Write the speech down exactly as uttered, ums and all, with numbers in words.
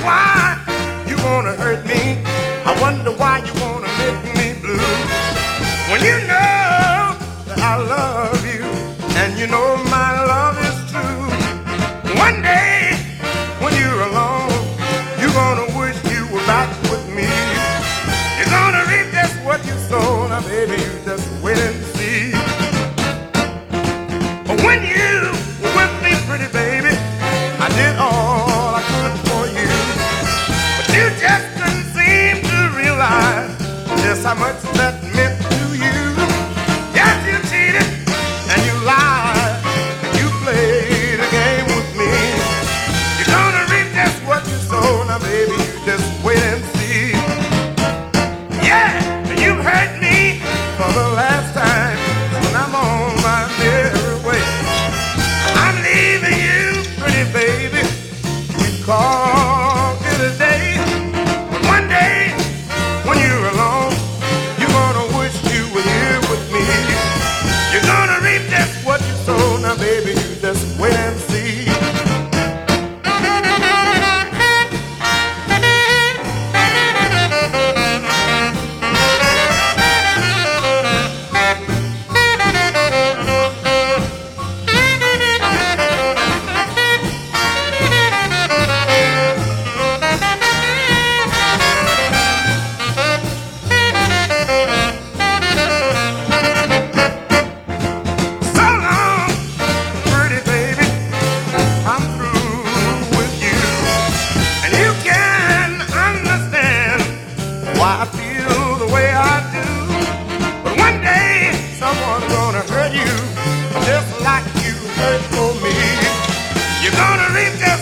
why you wanna hurt me. I wonder why you wanna make me blue. When you know that I love you, and you know my love is true. One day, when you're alone, you're gonna wish you were back with me. You're gonna reap just what you sow. Now baby, you just wait and see. But when you were with me, pretty baby, I did all I could for you. But you just couldn't seem to realize just how much that meant to you. Yes, you cheated and you lied and you played a game with me. You're gonna reap just what you sow. Now baby, you just wait and see. Yeah, you've hurt me for the last time when I'm on my merry way. I'm leaving you, pretty baby. You call it a day. But one day, when you're alone, you're gonna wish you were here with me. You're gonna reap just what you sow. Now baby, you just wait and see. So long, pretty baby, I'm through with you. And you can understand why I feel the way I do. But one day, someone's gonna hurt you just like you hurt for me. You're gonna reap that